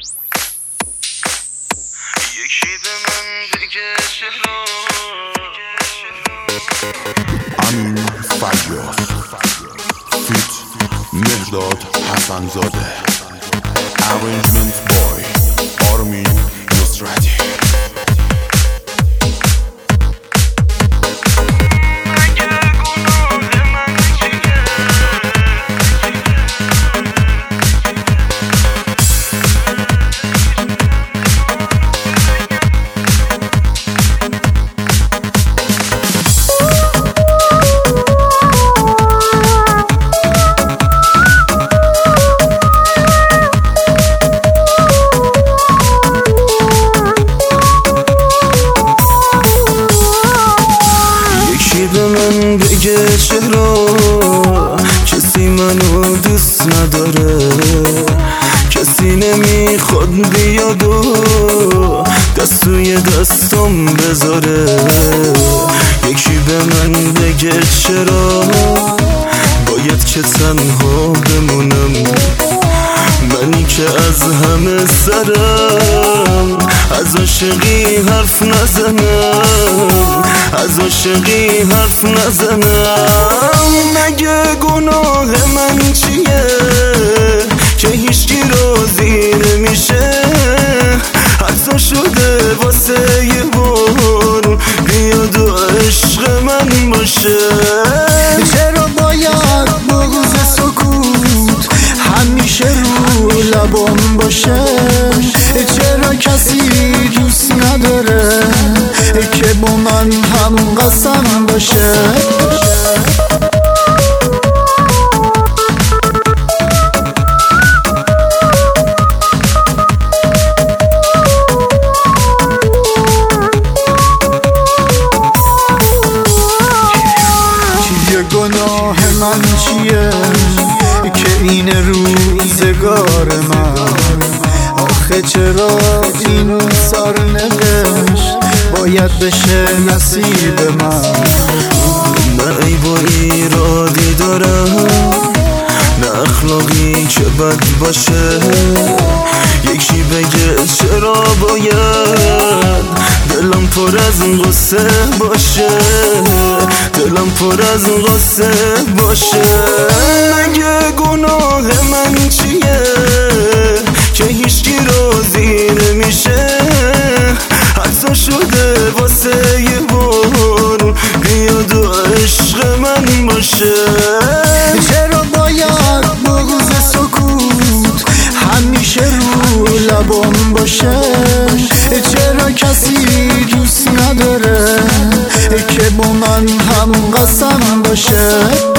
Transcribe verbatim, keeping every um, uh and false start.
یکی به من بگه چرا امین فیاض فیت مهرداد حسن‌زاده Arrangement by آرمین نصرتی بگه چرا کسی منو دوست نداره، کسی نمیخواد بیاد و دست توی دستم بذاره. یکی به من بگه چرا باید که تنها بمونم، منی که از همه سرم از عاشقی حرف نزنم، از عاشقی حرف نزنم. مگه گناه من چیه که هیچکی راضی نمیشه؟ حتی شده واسه یه بار بیاد و عشق من باشه. چرا باید بغض سکوت همیشه رو لبام باشه؟ چرا کسی دوست نداره که با من هم قسم باشه؟ چیه گناه من چیه که این روزگار من؟ آخه چرا این سرنوشت باید بشه نصیب من؟ من ای با ایرادی دارم، نه اخلاقی که بد باشه. یکی بگه چرا باید دلم پر از غصه باشه، دلم پر از غصه باشه. مگه گناه من چیه که هیچکی راضی نمیشه؟ حتی شده واسه یه بار بیاد و عشق من باشه. چرا باید بغض سکوت همیشه رو لبام باشه؟ چرا کسی دوست نداره که با من هم قسم باشه؟